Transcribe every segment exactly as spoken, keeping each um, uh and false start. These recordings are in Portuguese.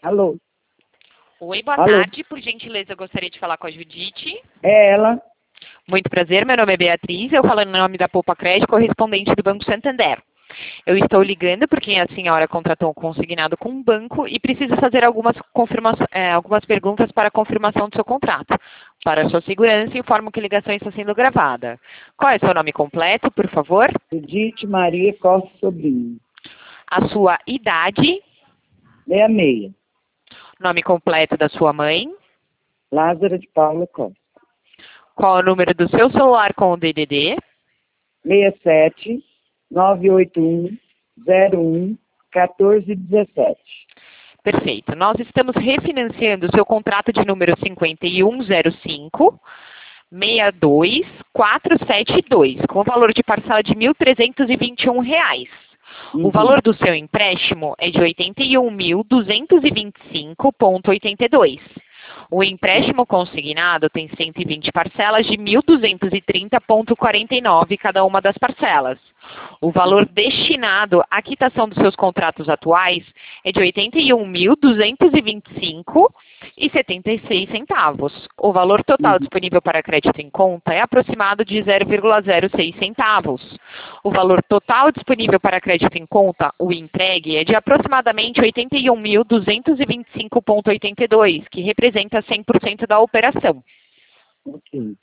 Alô? Oi, boa Alô? tarde. Por gentileza, eu gostaria de falar com a Judite. É ela? Muito prazer, meu nome é Beatriz, eu falo em nome da Poupa Crédito, correspondente do Banco Santander. Eu estou ligando porque a senhora contratou um consignado com um banco e precisa fazer algumas, confirmações, é, algumas perguntas para a confirmação do seu contrato. Para a sua segurança, informo que a ligação está sendo gravada. Qual é o seu nome completo, por favor? Judite Maria Costa Sobrinho. A sua idade, Meia meia. nome completo da sua mãe, Lázara de Paula Costa. qual é o número do seu celular com o D D D, seis sete nove oito um zero um um quatro um sete. Perfeito. Nós estamos refinanciando o seu contrato de número cinquenta e um zero cinco, seis dois quatro sete dois, com valor de parcela de mil trezentos e vinte e um reais. Uhum. O valor do seu empréstimo é de oitenta e um mil duzentos e vinte e cinco vírgula oitenta e dois. O empréstimo consignado tem cento e vinte parcelas de mil duzentos e trinta vírgula quarenta e nove cada uma das parcelas. O valor destinado à quitação dos seus contratos atuais é de oitenta e um mil duzentos e vinte e cinco reais e setenta e seis centavos. O valor total Uhum. disponível para crédito em conta é aproximado de zero vírgula zero seis centavos. O valor total disponível para crédito em conta, o entregue, é de aproximadamente oitenta e um mil duzentos e vinte e cinco vírgula oitenta e dois, que representa cem por cento da operação. Ok.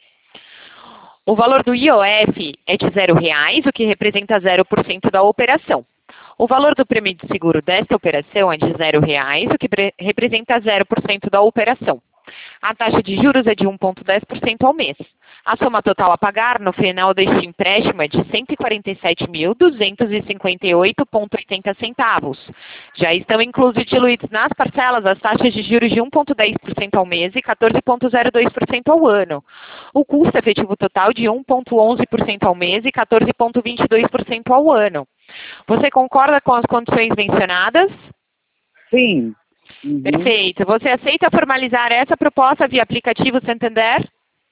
O valor do I O F é de zero reais, o que representa zero por cento da operação. O valor do prêmio de seguro desta operação é de zero reais, o que representa zero por cento da operação. A taxa de juros é de um vírgula dez por cento ao mês. A soma total a pagar no final deste empréstimo é de cento e quarenta e sete mil duzentos e cinquenta e oito vírgula oitenta centavos. Já estão inclusos e diluídos nas parcelas as taxas de juros de um vírgula dez por cento ao mês e quatorze vírgula zero dois por cento ao ano. O custo efetivo total de um vírgula onze por cento ao mês e quatorze vírgula vinte e dois por cento ao ano. Você concorda com as condições mencionadas? Sim. Uhum. Perfeito. Você aceita formalizar essa proposta via aplicativo Santander?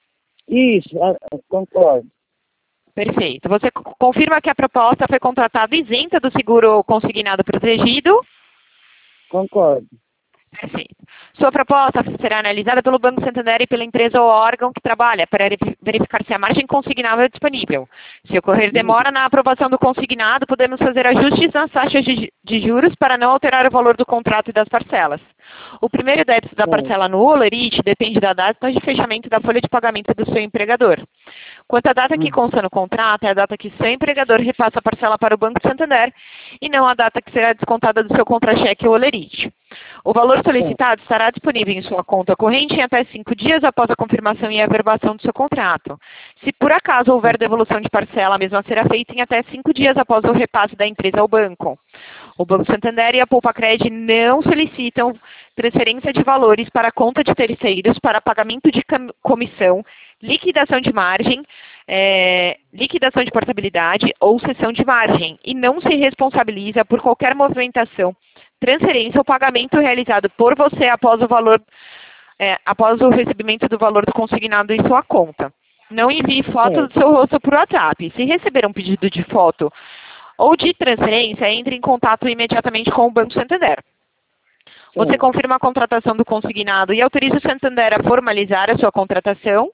Isso, a- a- concordo. Perfeito. Você c- confirma que a proposta foi contratada isenta do seguro consignado protegido? Concordo. Perfeito. Sua proposta será analisada pelo Banco Santander e pela empresa ou órgão que trabalha para veri- verificar se a margem consignável é disponível. Se ocorrer demora na aprovação do consignado, podemos fazer ajustes nas taxas de, ju- de juros para não alterar o valor do contrato e das parcelas. O primeiro débito da Certo. parcela no Olerite depende da data de fechamento da folha de pagamento do seu empregador. Quanto à data que Uhum. consta no contrato, é a data que seu empregador repassa a parcela para o Banco Santander e não a data que será descontada do seu contra-cheque ou Olerite. O valor solicitado estará disponível em sua conta corrente em até cinco dias após a confirmação e averbação do seu contrato. Se por acaso houver devolução de parcela, a mesma será feita em até cinco dias após o repasse da empresa ao banco. O Banco Santander e a Poupa Cred não solicitam transferência de valores para a conta de terceiros para pagamento de cam- comissão, liquidação de margem, eh, liquidação de portabilidade ou cessão de margem e não se responsabiliza por qualquer movimentação, transferência ou pagamento realizado por você após o valor, eh, após o recebimento do valor do consignado em sua conta. Não envie foto Certo. do seu rosto por WhatsApp. Se receber um pedido de foto ou de transferência, entre em contato imediatamente com o Banco Santander. Você Certo. confirma a contratação do consignado e autoriza o Santander a formalizar a sua contratação?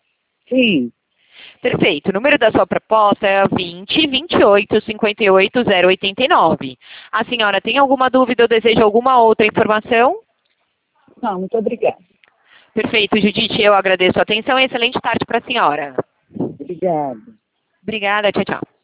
Sim. Perfeito. O número da sua proposta é vinte, vinte e oito, cinquenta e oito, zero oitenta e nove. A senhora tem alguma dúvida ou deseja alguma outra informação? Não, muito obrigada. Perfeito, Judite. Eu agradeço a atenção e excelente tarde para a senhora. Obrigada. Obrigada. Tchau, tchau.